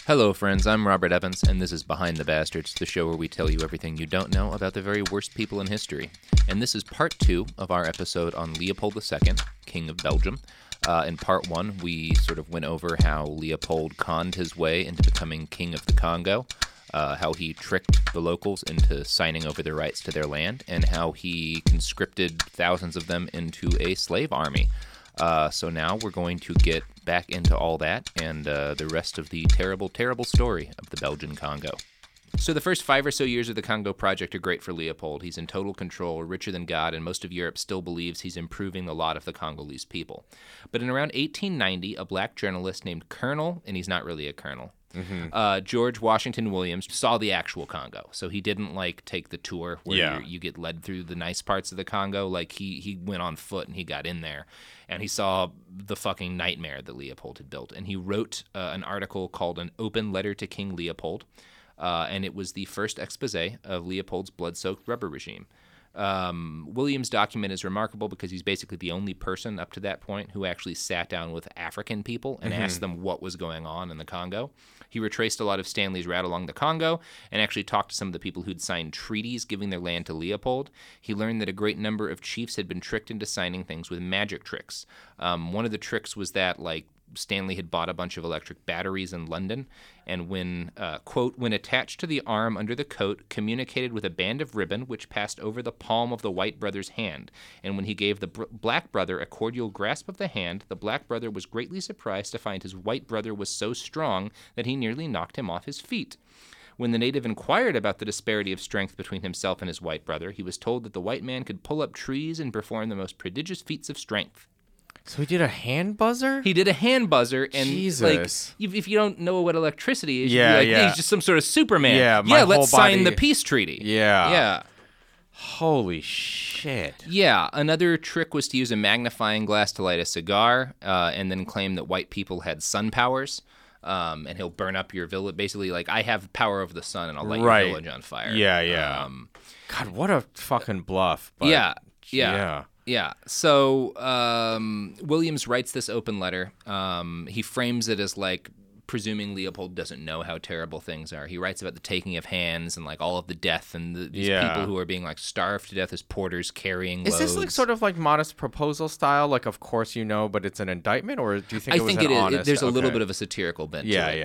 Hello, friends. I'm Robert Evans, and this is Behind the Bastards, the show where we tell you everything you don't know about the very worst people in history. And this is part 2 of our episode on Leopold II, King of Belgium. In part 1, we sort of went over how Leopold conned his way into becoming King of the Congo, how he tricked the locals into signing over their rights to their land, and how he conscripted thousands of them into a slave army. So now we're going to get back into all that and the rest of the terrible, terrible story of the Belgian Congo. So the first 5 or so years of the Congo project are great for Leopold. He's in total control, richer than God, and most of Europe still believes he's improving the lot of the Congolese people. But in around 1890, a black journalist named Colonel, and he's not really a colonel, George Washington Williams saw the actual Congo. So he didn't take the tour where you get led through the nice parts of the Congo. He went on foot and he got in there and he saw the fucking nightmare that Leopold had built. And he wrote an article called An Open Letter to King Leopold. And it was the first expose of Leopold's blood-soaked rubber regime. Williams' document is remarkable because he's basically the only person up to that point who actually sat down with African people and asked them what was going on in the Congo. He retraced a lot of Stanley's route along the Congo and actually talked to some of the people who'd signed treaties giving their land to Leopold. He learned that a great number of chiefs had been tricked into signing things with magic tricks. One of the tricks was that, Stanley had bought a bunch of electric batteries in London, and when, quote, when attached to the arm under the coat, communicated with a band of ribbon which passed over the palm of the white brother's hand. And when he gave the black brother a cordial grasp of the hand, the black brother was greatly surprised to find his white brother was so strong that he nearly knocked him off his feet. When the native inquired about the disparity of strength between himself and his white brother, he was told that the white man could pull up trees and perform the most prodigious feats of strength. So he did a hand buzzer? He did a hand buzzer, and Jesus. If you don't know what electricity is, Yeah, you'd be yeah. He's just some sort of Superman. Yeah, let's sign body- the peace treaty. Yeah. Holy shit. Yeah, another trick was to use a magnifying glass to light a cigar, and then claim that white people had sun powers, and he'll burn up your village. Basically, I have power over the sun, and I'll light your village on fire. Yeah. God, what a fucking bluff. But, Yeah. So Williams writes this open letter. He frames it as presuming Leopold doesn't know how terrible things are. He writes about the taking of hands and all of the death and these people who are being starved to death as porters carrying loads. Is this sort of modest proposal style? Of course you know, but it's an indictment, or do you think it was an honest? Is. There's a little bit of a satirical bent to it.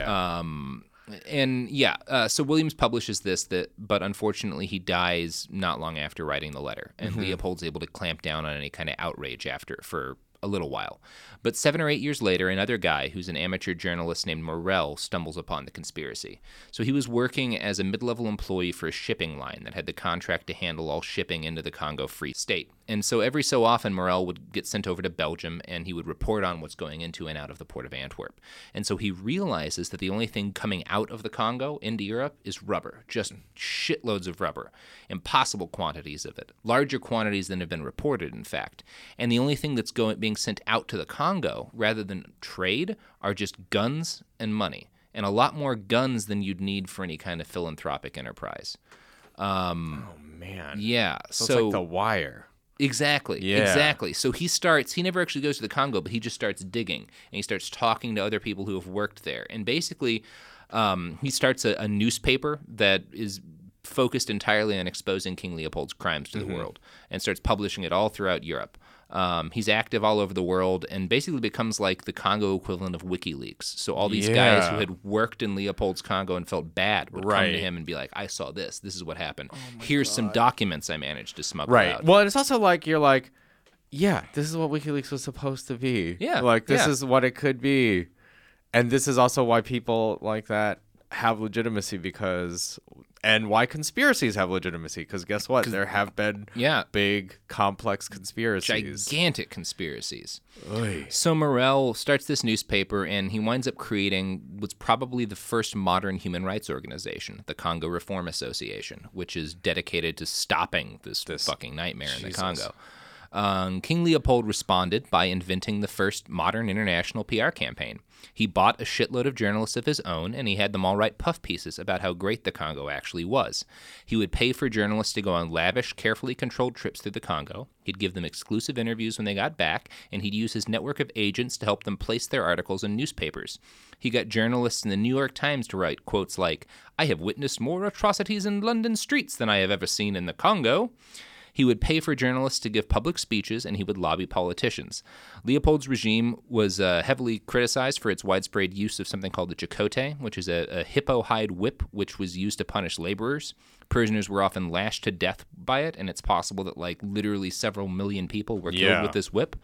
So Williams publishes this, but unfortunately he dies not long after writing the letter, and Leopold's able to clamp down on any kind of outrage for a little while. But 7 or 8 years later, another guy who's an amateur journalist named Morel stumbles upon the conspiracy. So he was working as a mid-level employee for a shipping line that had the contract to handle all shipping into the Congo Free State. And so every so often, Morel would get sent over to Belgium, and he would report on what's going into and out of the port of Antwerp. And so he realizes that the only thing coming out of the Congo into Europe is rubber, just shitloads of rubber, impossible quantities of it, larger quantities than have been reported, in fact. And the only thing that's being sent out to the Congo, rather than trade, are just guns and money, and a lot more guns than you'd need for any kind of philanthropic enterprise. Oh, man. Yeah. So it's like The Wire. Exactly. Yeah. Exactly. So he never actually goes to the Congo, but he just starts digging, and he starts talking to other people who have worked there. And basically, he starts a newspaper that is focused entirely on exposing King Leopold's crimes to the world, and starts publishing it all throughout Europe. He's active all over the world and basically becomes the Congo equivalent of WikiLeaks. So all these guys who had worked in Leopold's Congo and felt bad would come to him and be like, I saw this. This is what happened. Here's some documents I managed to smuggle out. Well, and it's also you're yeah, this is what WikiLeaks was supposed to be. Yeah. This is what it could be. And this is also why people like that have legitimacy and why conspiracies have legitimacy, because guess what? There have been big, complex conspiracies. Gigantic conspiracies. Oy. So Morel starts this newspaper, and he winds up creating what's probably the first modern human rights organization, the Congo Reform Association, which is dedicated to stopping this fucking nightmare in the Congo. King Leopold responded by inventing the first modern international PR campaign. He bought a shitload of journalists of his own, and he had them all write puff pieces about how great the Congo actually was. He would pay for journalists to go on lavish, carefully controlled trips through the Congo. He'd give them exclusive interviews when they got back, and he'd use his network of agents to help them place their articles in newspapers. He got journalists in the New York Times to write quotes like, "I have witnessed more atrocities in London streets than I have ever seen in the Congo." He would pay for journalists to give public speeches, and he would lobby politicians. Leopold's regime was heavily criticized for its widespread use of something called the chicote, which is a hippo hide whip, which was used to punish laborers. Prisoners were often lashed to death by it, and it's possible that literally several million people were killed with this whip.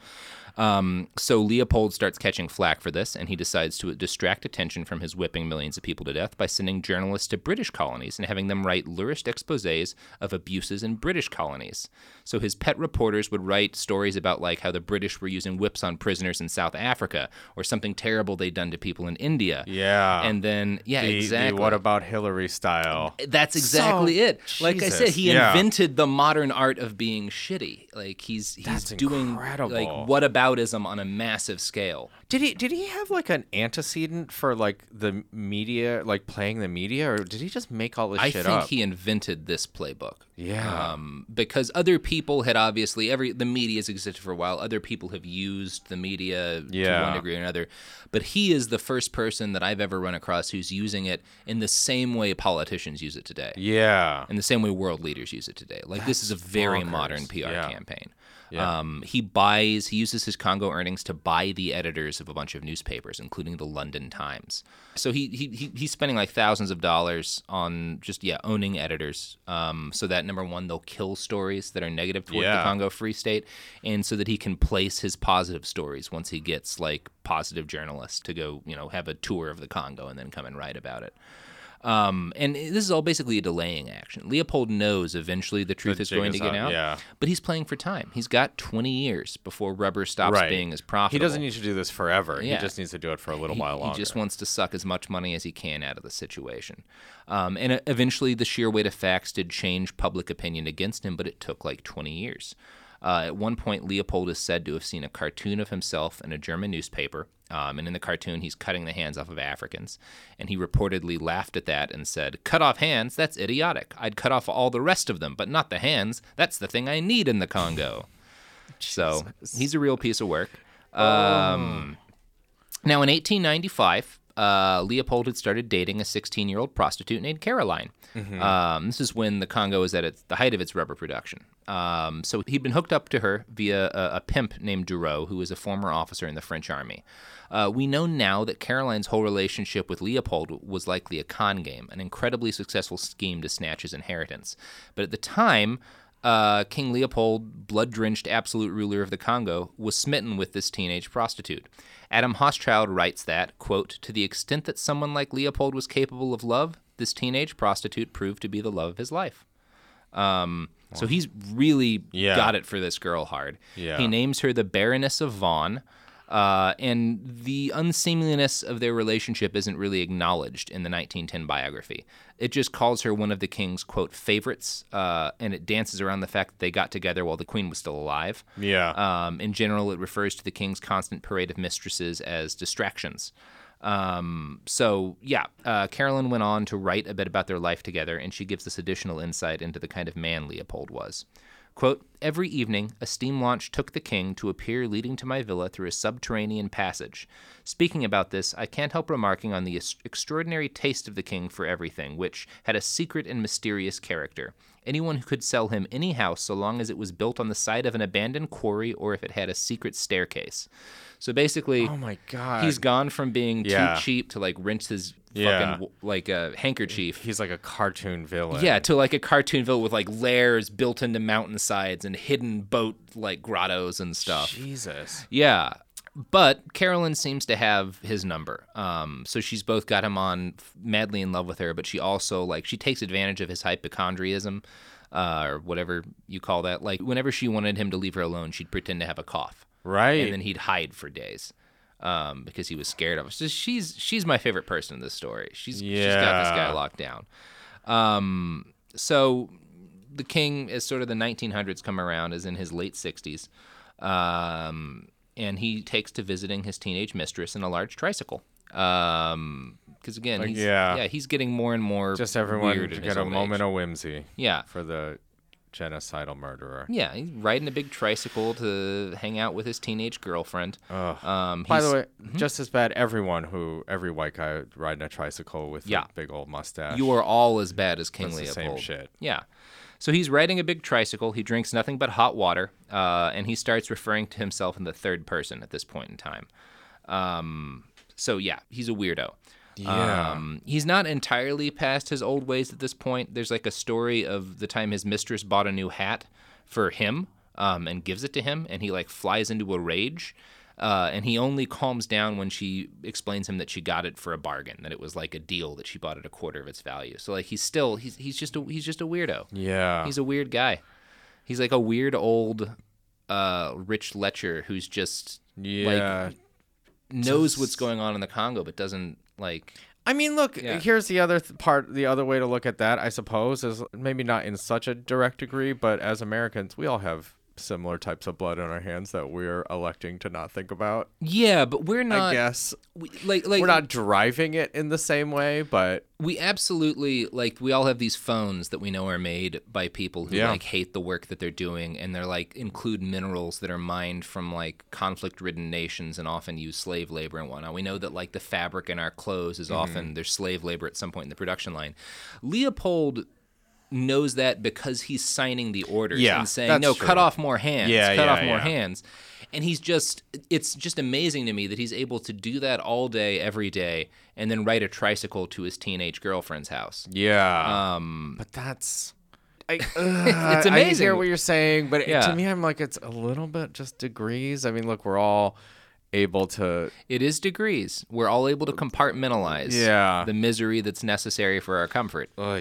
So Leopold starts catching flack for this, and he decides to distract attention from his whipping millions of people to death by sending journalists to British colonies and having them write lurid exposés of abuses in British colonies. So his pet reporters would write stories about how the British were using whips on prisoners in South Africa, or something terrible they'd done to people in India. Yeah. And then, exactly. The what about Hillary style. That's exactly it. Like I said, he invented the modern art of being shitty. He's doing incredible. whataboutism on a massive scale. Did he have an antecedent for the media, playing the media, or did he just make all this shit up? I think he invented this playbook. Yeah. Because other people had obviously the media's existed for a while. Other people have used the media to one degree or another, but he is the first person that I've ever run across who's using it in the same way politicians use it today. Yeah. In the same way world leaders use it today. This is a very modern PR campaign. Yeah. He uses his Congo earnings to buy the editors of a bunch of newspapers, including the London Times. So he's spending thousands of dollars on just owning editors, so that number one, they'll kill stories that are negative toward the Congo Free State, and so that he can place his positive stories once he gets positive journalists to go have a tour of the Congo and then come and write about it. And this is all basically a delaying action. Leopold knows eventually the truth is going to get out, but he's playing for time. He's got 20 years before rubber stops being as profitable. He doesn't need to do this forever. He just needs to do it for a little while longer. He just wants to suck as much money as he can out of the situation. And eventually the sheer weight of facts did change public opinion against him, but it took 20 years. At one point, Leopold is said to have seen a cartoon of himself in a German newspaper, and in the cartoon, he's cutting the hands off of Africans, and he reportedly laughed at that and said, "Cut off hands? That's idiotic. I'd cut off all the rest of them, but not the hands. That's the thing I need in the Congo." So he's a real piece of work. Now, in 1895, Leopold had started dating a 16-year-old prostitute named Caroline. Mm-hmm. This is when the Congo is at the height of its rubber production. So he'd been hooked up to her via a pimp named Dureau, who was a former officer in the French army. We know now that Caroline's whole relationship with Leopold was likely a con game, an incredibly successful scheme to snatch his inheritance. But at the time, King Leopold, blood-drenched absolute ruler of the Congo, was smitten with this teenage prostitute. Adam Hochschild writes that, quote, "To the extent that someone like Leopold was capable of love, this teenage prostitute proved to be the love of his life." So he's really got it for this girl hard. Yeah. He names her the Baroness of Vaughan, and the unseemliness of their relationship isn't really acknowledged in the 1910 biography. It just calls her one of the king's, quote, favorites, and it dances around the fact that they got together while the queen was still alive. Yeah. In general, it refers to the king's constant parade of mistresses as distractions. Carolyn went on to write a bit about their life together, and she gives us additional insight into the kind of man Leopold was. Quote, "Every evening, a steam launch took the king to a pier leading to my villa through a subterranean passage. Speaking about this, I can't help remarking on the extraordinary taste of the king for everything, which had a secret and mysterious character. Anyone who could sell him any house so long as it was built on the side of an abandoned quarry or if it had a secret staircase." So basically, oh my God, he's gone from being too cheap to rent his fucking handkerchief. He's like a cartoon villain. Yeah, to a cartoon villain with lairs built into mountainsides and hidden boat grottos and stuff. Jesus. Yeah. But Carolyn seems to have his number. So she's both got him on madly in love with her, but she also she takes advantage of his hypochondrianism, or whatever you call that. Whenever she wanted him to leave her alone, she'd pretend to have a cough. Right. And then he'd hide for days. Because he was scared of her. So she's my favorite person in this story. She's got this guy locked down. So the king, as sort of the 1900s come around, is in his late 60s. And he takes to visiting his teenage mistress in a large tricycle. Because again, he's getting more and more just everyone weird to in get his a old moment age. of whimsy. Yeah, for the genocidal murderer. Yeah, he's riding a big tricycle to hang out with his teenage girlfriend. By the way, just as bad. Every white guy riding a tricycle with a big old mustache. You are all as bad as King That's Leopold. the same shit. Yeah. So he's riding a big tricycle. He drinks nothing but hot water, and he starts referring to himself in the third person at this point in time. So yeah, he's a weirdo. Yeah. He's not entirely past his old ways at this point. There's like a story of the time his mistress bought a new hat for him and gives it to him, and he like flies into a rage. And he only calms down when she explains him that she got it for a bargain, that it was like a deal, that she bought it a quarter of its value. So like he's just a weirdo. Yeah. He's a weird guy. He's like a weird old Rich Letcher who's just like knows what's going on in the Congo but doesn't like. I mean, look, here's the other part. The other way to look at that, I suppose, is maybe not in such a direct degree, but as Americans, we all have similar types of blood on our hands that we're electing to not think about. Yeah, but we're not. I guess we're not driving it in the same way, but we absolutely we all have these phones that we know are made by people who like hate the work that they're doing, and they're like include minerals that are mined from like conflict-ridden nations and often use slave labor and whatnot. We know that like the fabric in our clothes is often there's slave labor at some point in the production line. Leopold knows that because he's signing the orders and saying, no, cut off more hands, cut off more hands. And it's just amazing to me that he's able to do that all day, every day, and then ride a tricycle to his teenage girlfriend's house. Yeah. But that's... it's amazing. I hear what you're saying, but to me, I'm like, it's a little bit just degrees. I mean, look, we're all able to... It is degrees. We're all able to compartmentalize the misery that's necessary for our comfort. But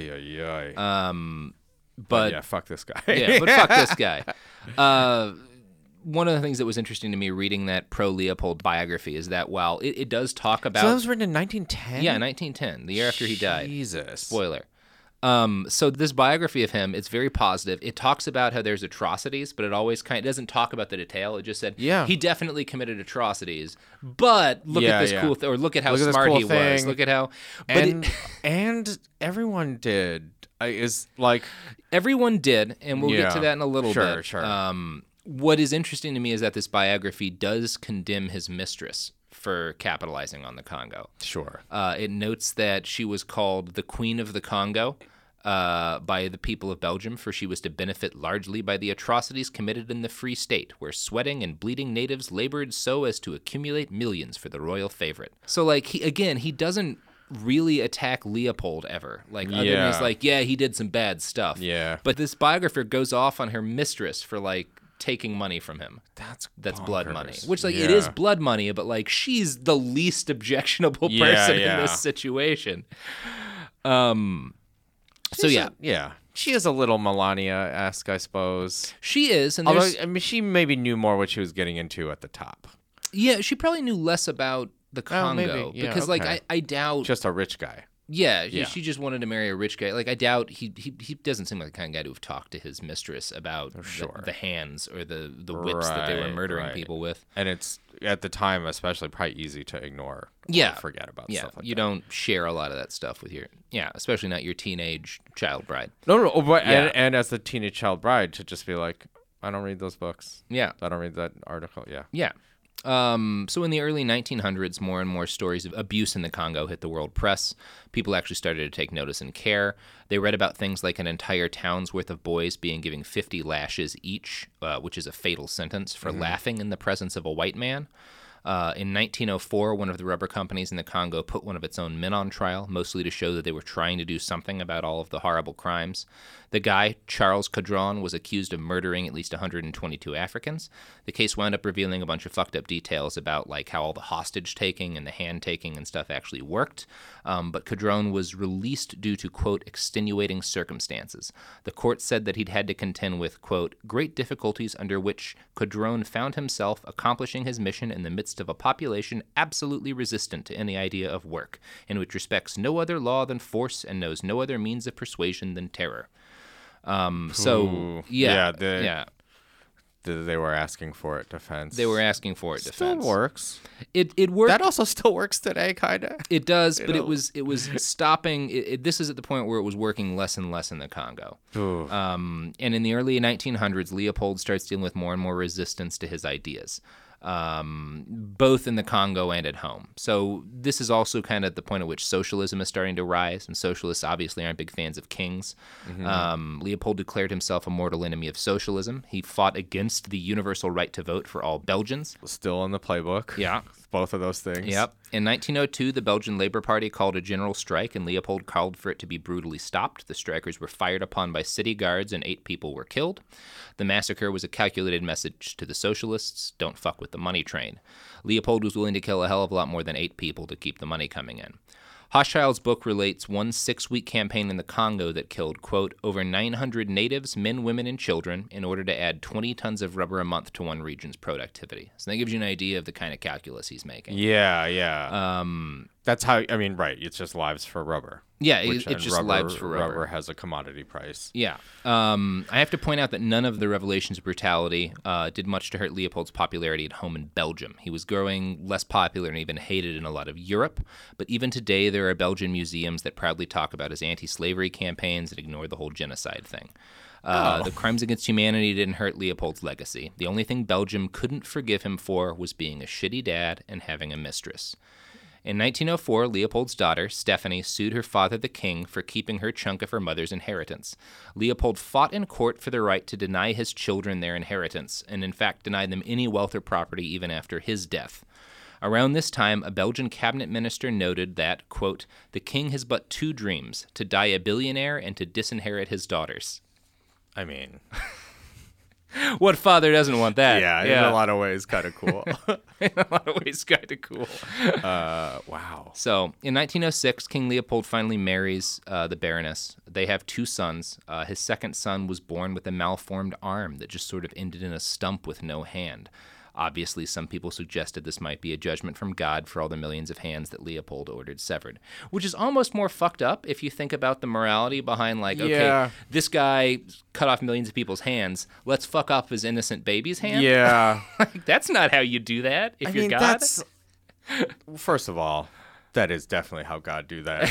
yeah, fuck this guy. But fuck this guy. One of the things that was interesting to me reading that pro-Leopold biography is that while it does talk about... So that was written in 1910? Yeah, 1910, the year after he died. Jesus. Spoiler. So this biography of him, it's very positive. It talks about how there's atrocities, but it always doesn't talk about the detail. It just said, he definitely committed atrocities, but look at this cool thing, or look at how smart he was. Look at how... And everyone did. Everyone did, and we'll get to that in a little bit. Sure. What is interesting to me is that this biography does condemn his mistress for capitalizing on the Congo. Sure. It notes that she was called the Queen of the Congo by the people of Belgium, for she was to benefit largely by the atrocities committed in the Free State, where sweating and bleeding natives labored so as to accumulate millions for the royal favorite. So, he doesn't really attack Leopold ever. He's like, he did some bad stuff. Yeah. But this biographer goes off on her mistress for, taking money from him. That's blood money. Which it is blood money, but she's the least objectionable person in this situation. She is a little Melania-esque, I suppose. She is, and although she maybe knew more what she was getting into at the top. Yeah, she probably knew less about the Congo because I doubt just a rich guy. Yeah, she just wanted to marry a rich guy. I doubt he doesn't seem like the kind of guy to have talked to his mistress about the hands or the whips that they were murdering people with. And it's, at the time, especially probably easy to ignore. Forget about stuff like that. You don't share a lot of that stuff with especially not your teenage child bride. No, but and as the teenage child bride to just be like, I don't read those books. Yeah. I don't read that article. Yeah. Yeah. So in the early 1900s, more and more stories of abuse in the Congo hit the world press. People actually started to take notice and care. They read about things like an entire town's worth of boys being given 50 lashes each, which is a fatal sentence, for laughing in the presence of a white man. In 1904, one of the rubber companies in the Congo put one of its own men on trial, mostly to show that they were trying to do something about all of the horrible crimes. The guy, Charles Caudron, was accused of murdering at least 122 Africans. The case wound up revealing a bunch of fucked up details about how all the hostage taking and the hand taking and stuff actually worked. But Caudron was released due to, quote, extenuating circumstances. The court said that he'd had to contend with, quote, great difficulties under which Caudron found himself accomplishing his mission in the midst of a population absolutely resistant to any idea of work, and which respects no other law than force and knows no other means of persuasion than terror. They were asking for it defense. They were asking for it defense. Still works. It worked. That also still works today, kind of. It does, but it was stopping. This is at the point where it was working less and less in the Congo. And in the early 1900s, Leopold starts dealing with more and more resistance to his ideas, both in the Congo and at home. So this is also kind of the point at which socialism is starting to rise, and socialists obviously aren't big fans of kings. Leopold declared himself a mortal enemy of socialism. He fought against the universal right to vote for all Belgians. Still in the playbook. Yeah. Both of those things. Yep. In 1902, the Belgian Labor Party called a general strike, and Leopold called for it to be brutally stopped. The strikers were fired upon by city guards, and 8 people were killed. The massacre was a calculated message to the socialists: don't fuck with the money train. Leopold was willing to kill a hell of a lot more than 8 people to keep the money coming in. Hochschild's book relates one 6-week campaign in the Congo that killed, quote, over 900 natives, men, women, and children in order to add 20 tons of rubber a month to one region's productivity. So that gives you an idea of the kind of calculus he's making. Yeah. That's how, right, it's just lives for rubber. Yeah, it's just lives for rubber. Rubber has a commodity price. Yeah. I have to point out that none of the revelations of brutality did much to hurt Leopold's popularity at home in Belgium. He was growing less popular and even hated in a lot of Europe. But even today, there are Belgian museums that proudly talk about his anti-slavery campaigns and ignore the whole genocide thing. The crimes against humanity didn't hurt Leopold's legacy. The only thing Belgium couldn't forgive him for was being a shitty dad and having a mistress. In 1904, Leopold's daughter, Stephanie, sued her father, the king, for keeping her chunk of her mother's inheritance. Leopold fought in court for the right to deny his children their inheritance, and in fact denied them any wealth or property even after his death. Around this time, a Belgian cabinet minister noted that, quote, the king has but 2 dreams, to die a billionaire and to disinherit his daughters. I mean... What father doesn't want that? Yeah, in a lot of ways, kind of cool. Wow. So, in 1906, King Leopold finally marries the Baroness. They have 2 sons. His second son was born with a malformed arm that just sort of ended in a stump with no hand. Obviously, some people suggested this might be a judgment from God for all the millions of hands that Leopold ordered severed, which is almost more fucked up if you think about the morality behind, okay, this guy cut off millions of people's hands. Let's fuck off his innocent baby's hand? Yeah. That's not how you do that if you're God. First of all, that is definitely how God do that.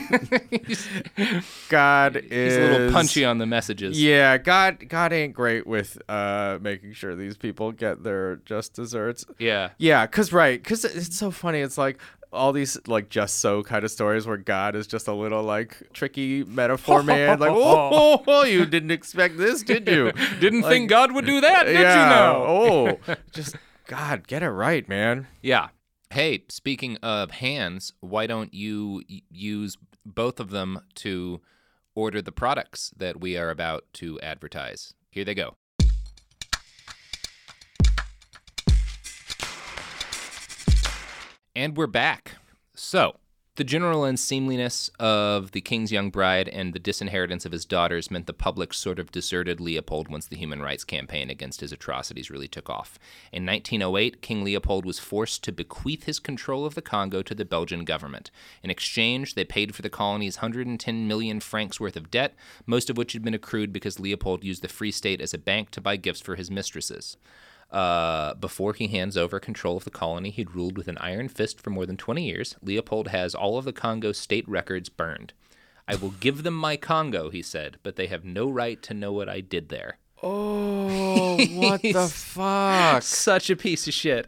God is... He's a little punchy on the messages. Yeah, God ain't great with making sure these people get their just desserts. Yeah. Yeah, because it's so funny. It's like all these just so kind of stories where God is just a little tricky metaphor man. Oh, you didn't expect this, did you? Didn't think God would do that, did you know? Just God, get it right, man. Yeah. Hey, speaking of hands, why don't you use both of them to order the products that we are about to advertise? Here they go. And we're back. So, the general unseemliness of the king's young bride and the disinheritance of his daughters meant the public sort of deserted Leopold once the human rights campaign against his atrocities really took off. In 1908, King Leopold was forced to bequeath his control of the Congo to the Belgian government. In exchange, they paid for the colony's 110 million francs worth of debt, most of which had been accrued because Leopold used the Free State as a bank to buy gifts for his mistresses. Before he hands over control of the colony he'd ruled with an iron fist for more than 20 years, Leopold has all of the Congo state records burned. I will give them my Congo, he said, but they have no right to know what I did there. Oh, what the fuck? Such a piece of shit.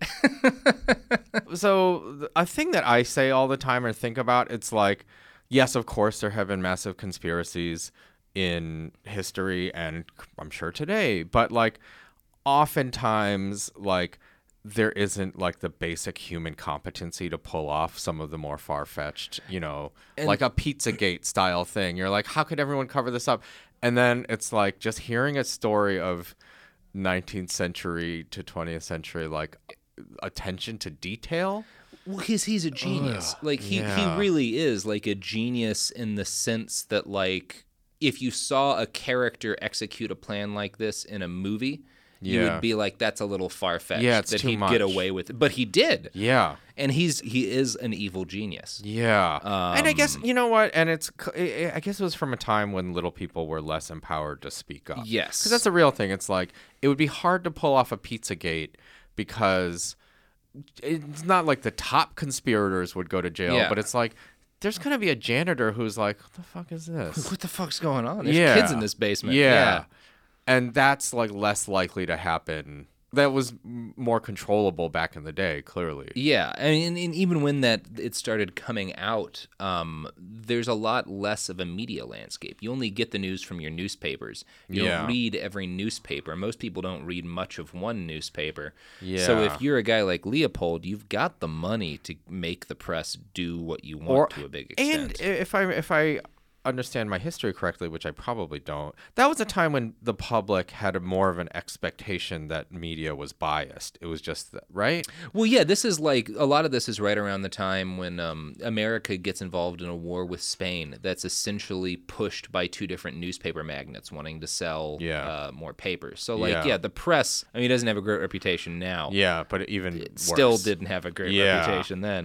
So a thing that I say all the time or think about, it's yes, of course, there have been massive conspiracies in history and I'm sure today, but oftentimes there isn't the basic human competency to pull off some of the more far-fetched, a Pizzagate style thing. You're how could everyone cover this up? And then it's just hearing a story of 19th century to 20th century attention to detail. Well, he's a genius. He really is a genius in the sense that if you saw a character execute a plan like this in a movie, you would be like, that's a little far-fetched that he'd much. get away with it. But he did. Yeah. And he is an evil genius. Yeah. And I guess, you know what? And I guess it was from a time when little people were less empowered to speak up. Yes. Because that's a real thing. It's like, it would be hard to pull off a Pizzagate because it's not like the top conspirators would go to jail, but it's like, there's going to be a janitor who's like, what the fuck is this? What the fuck's going on? There's kids in this basement. Yeah. And that's like less likely to happen. That was more controllable back in the day, clearly. Yeah, I mean, and even when it started coming out, there's a lot less of a media landscape. You only get the news from your newspapers. You don't read every newspaper. Most people don't read much of one newspaper. Yeah. So if you're a guy like Leopold, you've got the money to make the press do what you want to a big extent. And if I understand my history correctly, which I probably don't, that was a time when the public had more of an expectation that media was biased. It was just that, right? Well, yeah, this is like, a lot of this is right around the time when America gets involved in a war with Spain that's essentially pushed by two different newspaper magnates wanting to sell more papers. So, the press, I mean, it doesn't have a great reputation now. Yeah, but it still didn't have a great reputation then.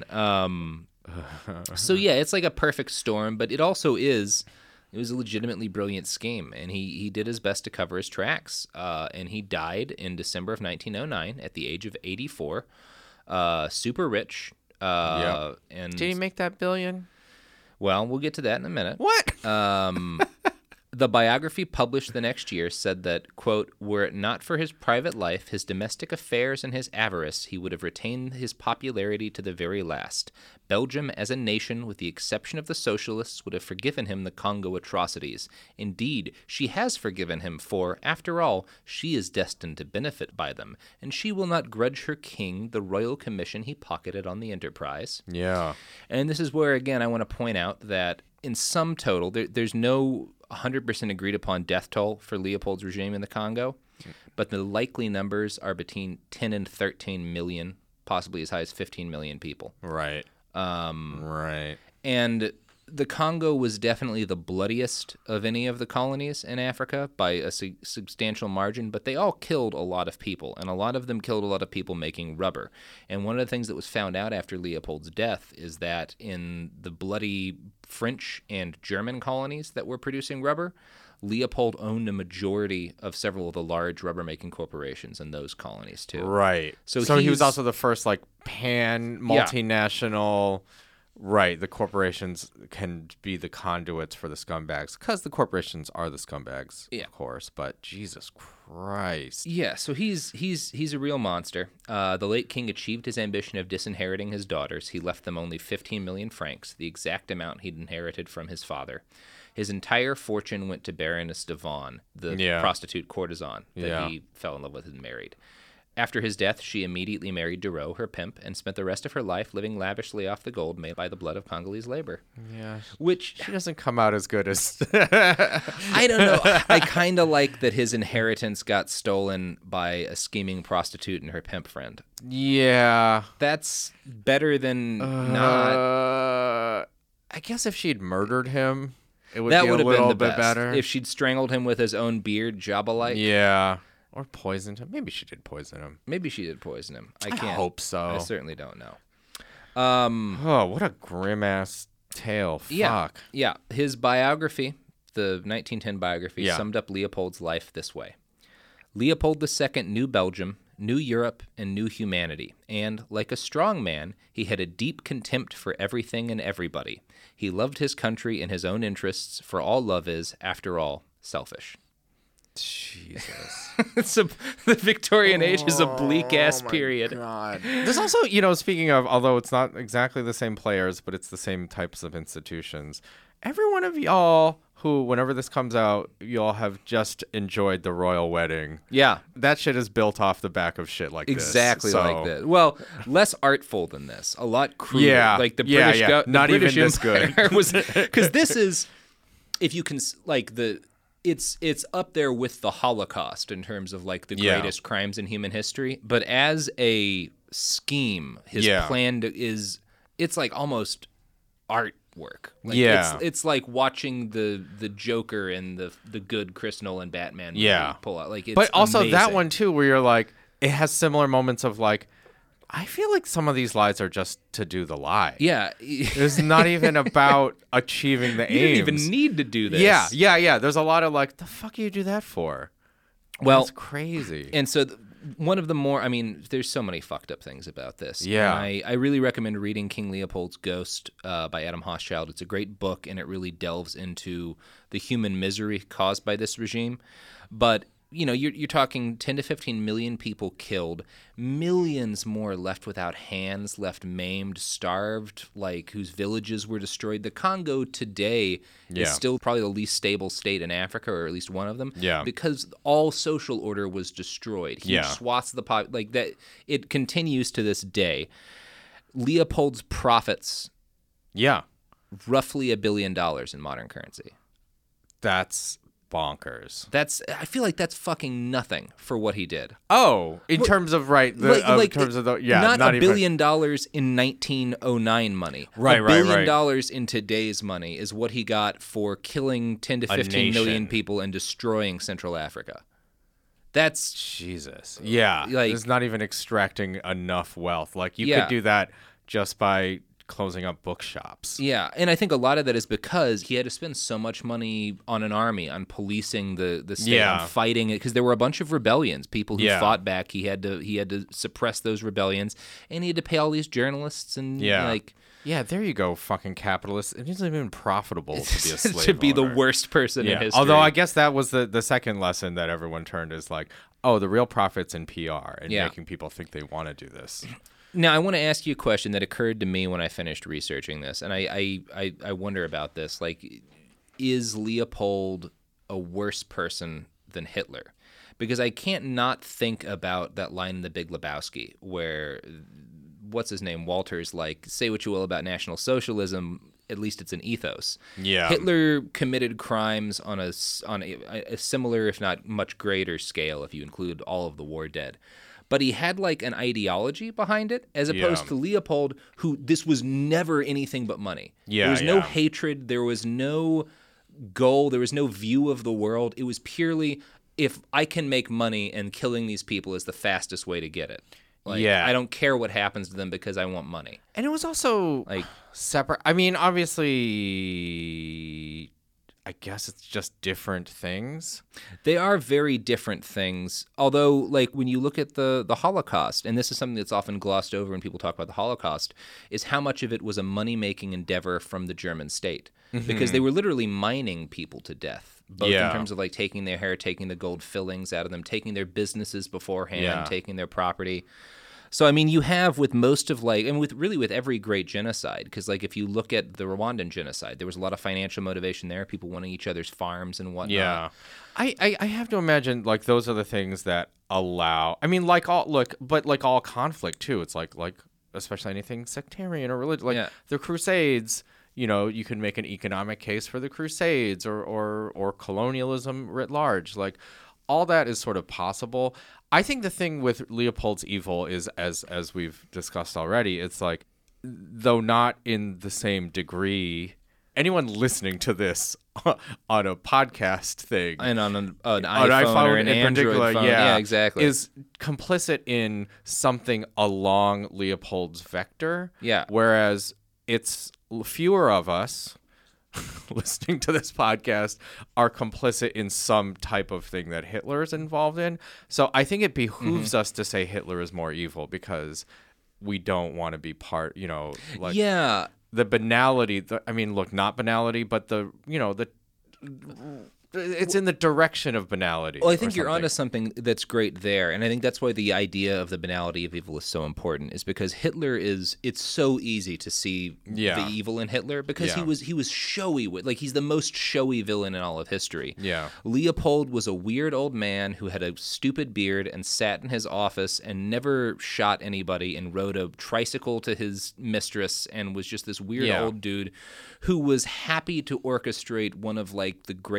So it's like a perfect storm, but it was a legitimately brilliant scheme, and he did his best to cover his tracks, and he died in December of 1909 at the age of 84, super rich. And did he make that billion? Well, we'll get to that in a minute. What? The biography published the next year said that, quote, were it not for his private life, his domestic affairs, and his avarice, he would have retained his popularity to the very last. Belgium, as a nation, with the exception of the socialists, would have forgiven him the Congo atrocities. Indeed, she has forgiven him, for, after all, she is destined to benefit by them, and she will not grudge her king the royal commission he pocketed on the enterprise. Yeah. And this is where, again, I want to point out that in sum total, there's no 100% agreed upon death toll for Leopold's regime in the Congo, but the likely numbers are between 10 and 13 million, possibly as high as 15 million people. Right. Right. And the Congo was definitely the bloodiest of any of the colonies in Africa by a substantial margin, but they all killed a lot of people, and a lot of them killed a lot of people making rubber. And one of the things that was found out after Leopold's death is that in the bloody French and German colonies that were producing rubber, Leopold owned a majority of several of the large rubber-making corporations in those colonies, too. Right. So he was also the first, like, multinational... Right, the corporations can be the conduits for the scumbags because the corporations are the scumbags, of course. But Jesus Christ, yeah. So he's a real monster. The late king achieved his ambition of disinheriting his daughters. He left them only 15 million francs, the exact amount he'd inherited from his father. His entire fortune went to Baroness de Vaughan, the prostitute courtesan that he fell in love with and married. After his death, she immediately married Duro, her pimp, and spent the rest of her life living lavishly off the gold made by the blood of Congolese labor. Yeah. Which... She doesn't come out as good as... I don't know. I kind of like that his inheritance got stolen by a scheming prostitute and her pimp friend. Yeah. That's better than not... I guess if she'd murdered him, it would be a little bit better. If she'd strangled him with his own beard, Jabba-like. Yeah. Or poisoned him. Maybe she did poison him. I can't. I hope so. I certainly don't know. Oh, what a grim-ass tale. Fuck. Yeah. His biography, the 1910 biography, summed up Leopold's life this way. Leopold II knew Belgium, knew Europe, and knew humanity. And, like a strong man, he had a deep contempt for everything and everybody. He loved his country and his own interests, for all love is, after all, selfish. Jesus. The Victorian age is a bleak-ass period. God. There's also, speaking of, although it's not exactly the same players, but it's the same types of institutions, every one of y'all who, whenever this comes out, y'all have just enjoyed the royal wedding. Yeah. That shit is built off the back of shit like exactly this. Like that. Well, less artful than this. A lot cruder. Yeah. Like the British... Yeah. Not British even this good. Because this is... If you can... Like, the... It's up there with the Holocaust in terms of like the greatest crimes in human history. But as a scheme, his plan it's like almost art work. Like, yeah, it's like watching the Joker and the good Chris Nolan Batman movie pull out. Like, it's but also amazing. that one too, where you're like, it has similar moments of like, I feel like some of these lies are just to do the lie. Yeah, it's not even about achieving the aims. You didn't even need to do this. Yeah. There's a lot of like, the fuck do you do that for? Well, that's crazy. And so one of the more, I mean, there's so many fucked up things about this. Yeah. And I really recommend reading King Leopold's Ghost by Adam Hochschild. It's a great book, and it really delves into the human misery caused by this regime. But you know, you're talking 10 to 15 million people killed, millions more left without hands, left maimed, starved, like whose villages were destroyed. The Congo today is still probably the least stable state in Africa, or at least one of them, because all social order was destroyed. Huge swaths of the like that. It continues to this day. Leopold's profits, roughly $1 billion in modern currency. That's bonkers. I feel like that's fucking nothing for what he did. Oh, in terms of not $1 billion in 1909 money. Right, $1 billion in today's money is what he got for killing 10 to 15 million people and destroying Central Africa. That's Jesus. Yeah, like, it's not even extracting enough wealth. Like you could do that just by closing up bookshops. Yeah, and I think a lot of that is because he had to spend so much money on an army, on policing the state, on fighting it, because there were a bunch of rebellions, people who fought back. He had to suppress those rebellions, and he had to pay all these journalists and like. Yeah, there you go, fucking capitalist. It isn't even profitable to be a slave to be owner. the worst person in history. Although I guess that was the second lesson that everyone turned is like, oh, the real profit's in PR and making people think they want to do this. Now, I want to ask you a question that occurred to me when I finished researching this, and I wonder about this. Like, is Leopold a worse person than Hitler? Because I can't not think about that line in The Big Lebowski where, what's his name, Walter's like, say what you will about National Socialism, at least it's an ethos. Yeah. Hitler committed crimes on a similar, if not much greater scale, if you include all of the war dead. But he had like an ideology behind it, as opposed to Leopold, who this was never anything but money. There was no hatred. There was no goal. There was no view of the world. It was purely, if I can make money, and killing these people is the fastest way to get it. Like, I don't care what happens to them because I want money. And it was also like separate. I mean, obviously, I guess it's just different things. They are very different things. Although, like, when you look at the Holocaust, and this is something that's often glossed over when people talk about the Holocaust, is how much of it was a money-making endeavor from the German state. Mm-hmm. Because they were literally mining people to death, both in terms of, like, taking their hair, taking the gold fillings out of them, taking their businesses beforehand, taking their property. So, I mean, you have with most of, like, and with every great genocide, because, like, if you look at the Rwandan genocide, there was a lot of financial motivation there, people wanting each other's farms and whatnot. Yeah. I have to imagine, like, those are the things that allow, I mean, like, all conflict, too. It's like, especially anything sectarian or religious, like, the Crusades, you know, you can make an economic case for the Crusades or colonialism writ large, like, all that is sort of possible. I think the thing with Leopold's evil is, as we've discussed already, it's like, though not in the same degree, anyone listening to this on a podcast thing and on an iPhone or an Android phone, exactly, is complicit in something along Leopold's vector. Yeah. Whereas it's fewer of us listening to this podcast are complicit in some type of thing that Hitler is involved in. So I think it behooves us to say Hitler is more evil because we don't want to be part, you know, like the banality. Not banality, but it's in the direction of banality. Well, I think you're onto something that's great there, and I think that's why the idea of the banality of evil is so important, is because it's so easy to see the evil in Hitler because he was showy with, like, he's the most showy villain in all of history. Yeah. Leopold was a weird old man who had a stupid beard and sat in his office and never shot anybody and rode a tricycle to his mistress and was just this weird old dude who was happy to orchestrate one of, like, the great crimes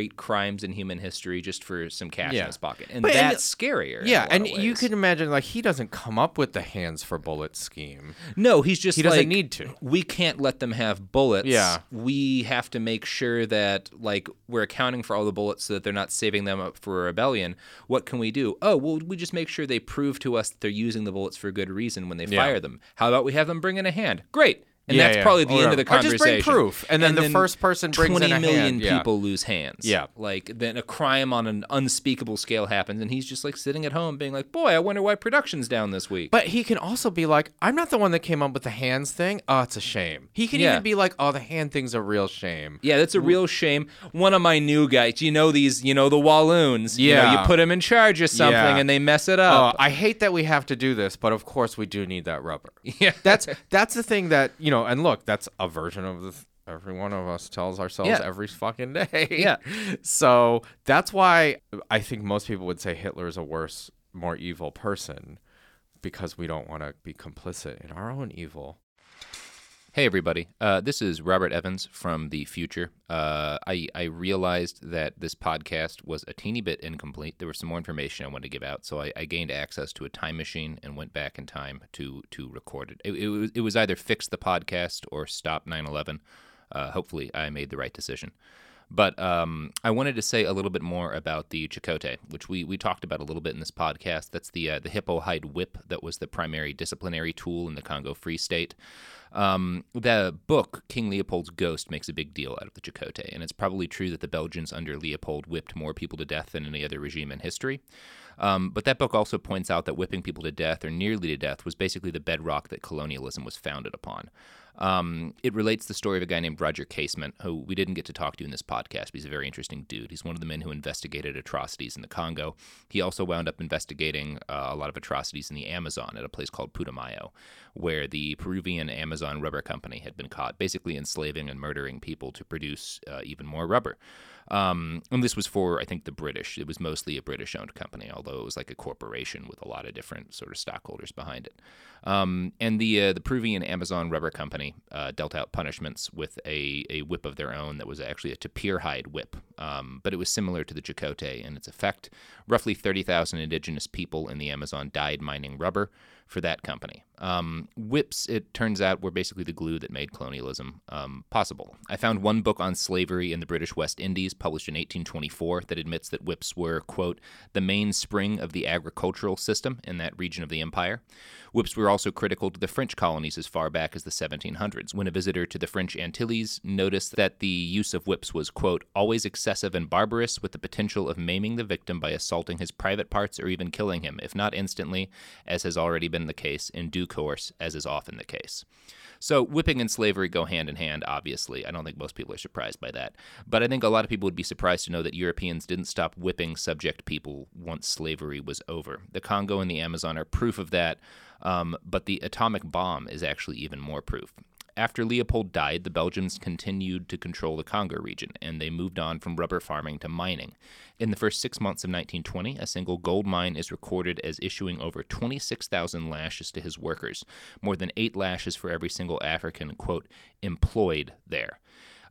times in human history just for some cash in his pocket. And that's scarier. Yeah, and you can imagine, like, he doesn't come up with the hands for bullets scheme. No, he doesn't need to. We can't let them have bullets. Yeah. We have to make sure that, like, we're accounting for all the bullets so that they're not saving them up for a rebellion. What can we do? Oh, well, we just make sure they prove to us that they're using the bullets for good reason when they fire them. How about we have them bring in a hand? Great. And that's probably the end of the conversation. Or just bring proof, and then the first person brings in a hand. 20 million people lose hands. Yeah. Like, then a crime on an unspeakable scale happens, and he's just, like, sitting at home being like, boy, I wonder why production's down this week. But he can also be like, I'm not the one that came up with the hands thing. Oh, it's a shame. He can even be like, oh, the hand thing's a real shame. Yeah, that's a real shame. One of my new guys, the Walloons. Yeah. You put them in charge of something, and they mess it up. I hate that we have to do this, but of course we do need that rubber. Yeah. That's the thing that, and look, that's a version of every one of us tells ourselves every fucking day. Yeah. So that's why I think most people would say Hitler is a worse, more evil person, because we don't want to be complicit in our own evil. Hey, everybody. This is Robert Evans from the future. I realized that this podcast was a teeny bit incomplete. There was some more information I wanted to give out, so I gained access to a time machine and went back in time to record it. It was either fix the podcast or stop 9/11. Hopefully, I made the right decision. But I wanted to say a little bit more about the Chakotay, which we talked about a little bit in this podcast. That's the hippo hide whip that was the primary disciplinary tool in the Congo Free State. The book, King Leopold's Ghost, makes a big deal out of the Chakotay, and it's probably true that the Belgians under Leopold whipped more people to death than any other regime in history. But that book also points out that whipping people to death or nearly to death was basically the bedrock that colonialism was founded upon. It relates the story of a guy named Roger Casement, who we didn't get to talk to in this podcast, but he's a very interesting dude. He's one of the men who investigated atrocities in the Congo. He also wound up investigating a lot of atrocities in the Amazon at a place called Putumayo, where the Peruvian Amazon Rubber Company had been caught basically enslaving and murdering people to produce even more rubber. And this was for, I think, the British. It was mostly a British-owned company, although it was like a corporation with a lot of different sort of stockholders behind it. And the Peruvian Amazon Rubber Company dealt out punishments with a whip of their own that was actually a tapir hide whip. But it was similar to the Chakotay in its effect. Roughly 30,000 indigenous people in the Amazon died mining rubber for that company. Whips, it turns out, were basically the glue that made colonialism possible. I found one book on slavery in the British West Indies, published in 1824, that admits that whips were, quote, the mainspring of the agricultural system in that region of the empire. Whips were also critical to the French colonies as far back as the 1700s, when a visitor to the French Antilles noticed that the use of whips was, quote, always excessive and barbarous, with the potential of maiming the victim by assaulting his private parts or even killing him, if not instantly, as has already been the case, in due course, as is often the case. So whipping and slavery go hand in hand, obviously. I don't think most people are surprised by that. But I think a lot of people would be surprised to know that Europeans didn't stop whipping subject people once slavery was over. The Congo and the Amazon are proof of that, but the atomic bomb is actually even more proof. After Leopold died, the Belgians continued to control the Congo region, and they moved on from rubber farming to mining. In the first 6 months of 1920, a single gold mine is recorded as issuing over 26,000 lashes to his workers, more than 8 lashes for every single African, quote, employed there.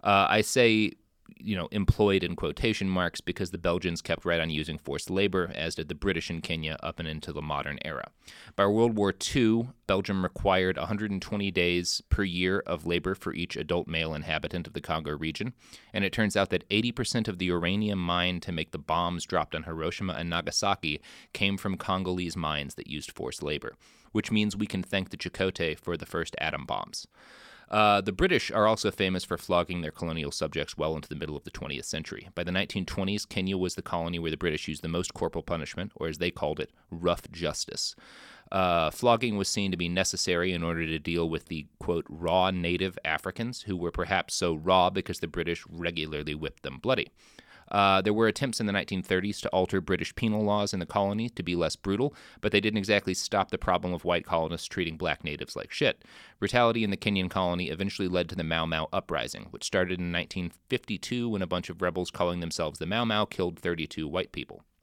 I say, employed in quotation marks because the Belgians kept right on using forced labor, as did the British in Kenya up and into the modern era. By World War II, Belgium required 120 days per year of labor for each adult male inhabitant of the Congo region, and it turns out that 80% of the uranium mined to make the bombs dropped on Hiroshima and Nagasaki came from Congolese mines that used forced labor, which means we can thank the Chakotay for the first atom bombs. The British are also famous for flogging their colonial subjects well into the middle of the 20th century. By the 1920s, Kenya was the colony where the British used the most corporal punishment, or as they called it, rough justice. Flogging was seen to be necessary in order to deal with the, quote, raw native Africans, who were perhaps so raw because the British regularly whipped them bloody. There were attempts in the 1930s to alter British penal laws in the colony to be less brutal, but they didn't exactly stop the problem of white colonists treating black natives like shit. Brutality in the Kenyan colony eventually led to the Mau Mau Uprising, which started in 1952 when a bunch of rebels calling themselves the Mau Mau killed 32 white people.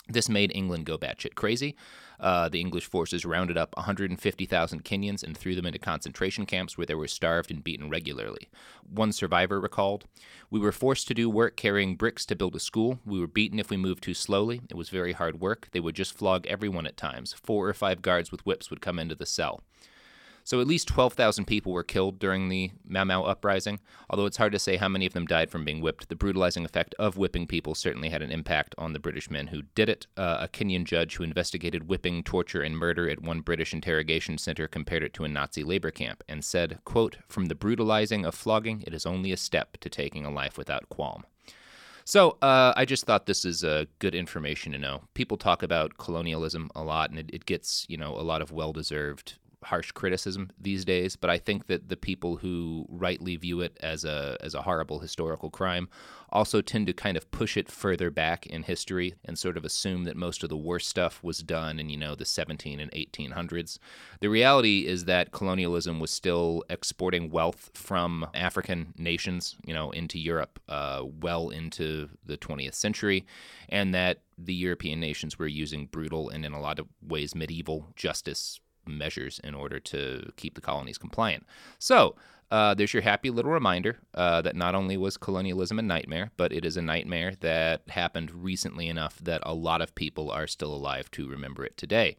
This made England go batshit crazy. The English forces rounded up 150,000 Kenyans and threw them into concentration camps where they were starved and beaten regularly. One survivor recalled, "We were forced to do work carrying bricks to build a school. We were beaten if we moved too slowly. It was very hard work. They would just flog everyone at times. 4 or 5 guards with whips would come into the cell." So at least 12,000 people were killed during the Mau Mau uprising, although it's hard to say how many of them died from being whipped. The brutalizing effect of whipping people certainly had an impact on the British men who did it. A Kenyan judge who investigated whipping, torture, and murder at one British interrogation center compared it to a Nazi labor camp and said, quote, "From the brutalizing of flogging, it is only a step to taking a life without qualm." So I just thought this is good information to know. People talk about colonialism a lot, and it gets, a lot of well-deserved harsh criticism these days, but I think that the people who rightly view it as a horrible historical crime also tend to kind of push it further back in history and sort of assume that most of the worst stuff was done in, the 17 and 1800s. The reality is that colonialism was still exporting wealth from African nations, into Europe well into the 20th century, and that the European nations were using brutal and in a lot of ways medieval justice measures in order to keep the colonies compliant. So there's your happy little reminder that not only was colonialism a nightmare, but it is a nightmare that happened recently enough that a lot of people are still alive to remember it today.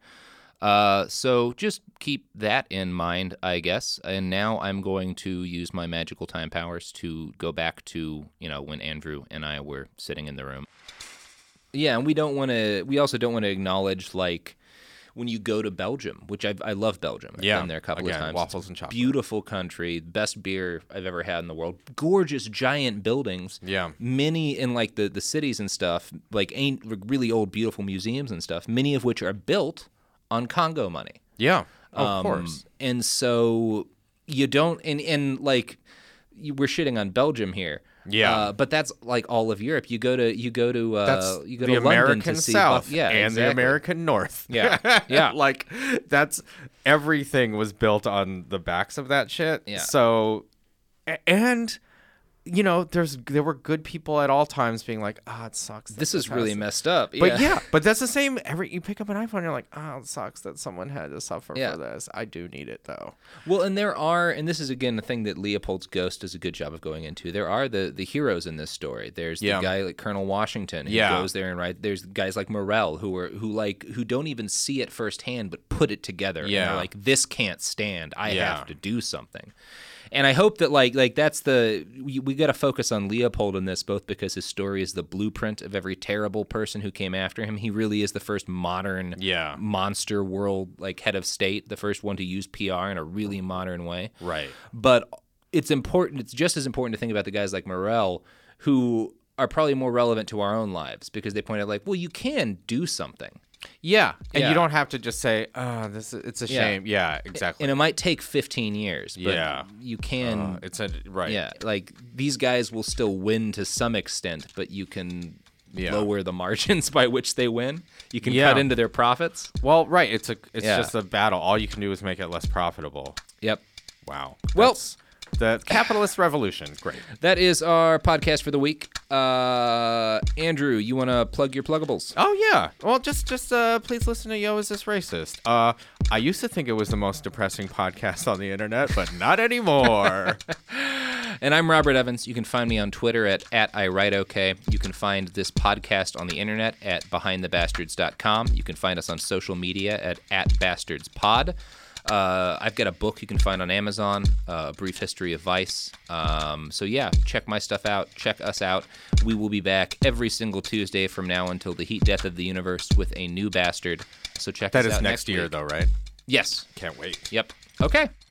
So just keep that in mind, I guess. And now I'm going to use my magical time powers to go back to, when Andrew and I were sitting in the room. Yeah, and we also don't want to acknowledge, when you go to Belgium, which I love Belgium. I've been there a couple of times. Waffles and chocolate. Beautiful country, best beer I've ever had in the world. Gorgeous, giant buildings. Yeah. Many in the cities and stuff, really old, beautiful museums and stuff, many of which are built on Congo money. Yeah, of course. And so you don't, we're shitting on Belgium here. Yeah, but that's all of Europe. You go to that's you go the to American London to see South and exactly. The American North. Yeah, yeah. That's everything was built on the backs of that shit. Yeah. So, and there were good people at all times being like, it sucks. This is really messed up. But but that's the same. You pick up an iPhone, you're like, it sucks that someone had to suffer for this. I do need it though. Well, and and this is again the thing that Leopold's Ghost does a good job of going into. There are the heroes in this story. There's the guy like Colonel Washington who goes there and there's guys like Morel who don't even see it firsthand but put it together. Yeah, and they're like, this can't stand. I have to do something. And I hope that that's we got to focus on Leopold in this, both because his story is the blueprint of every terrible person who came after him. He really is the first modern monster world head of state, the first one to use PR in a really modern way. Right. But it's just as important to think about the guys like Morel, who are probably more relevant to our own lives because they point out you can do something. Yeah, and you don't have to just say, it's a shame. Yeah, exactly. And it might take 15 years, but you can... right. Yeah, these guys will still win to some extent, but you can lower the margins by which they win. You can cut into their profits. Well, right, it's just a battle. All you can do is make it less profitable. Yep. Wow. Well... The capitalist revolution. Great. That is our podcast for the week. Andrew, you want to plug your pluggables? Oh, yeah. Well, just please listen to Yo, Is This Racist? I used to think it was the most depressing podcast on the internet, but not anymore. And I'm Robert Evans. You can find me on Twitter at IWriteOK. You can find this podcast on the internet at BehindTheBastards.com. You can find us on social media at BastardsPod. I've got a book you can find on Amazon, A Brief History of Vice. Check my stuff out. Check us out. We will be back every single Tuesday from now until the heat death of the universe with a new bastard. So check us out next year, week. Though, right? Yes. Can't wait. Yep. Okay.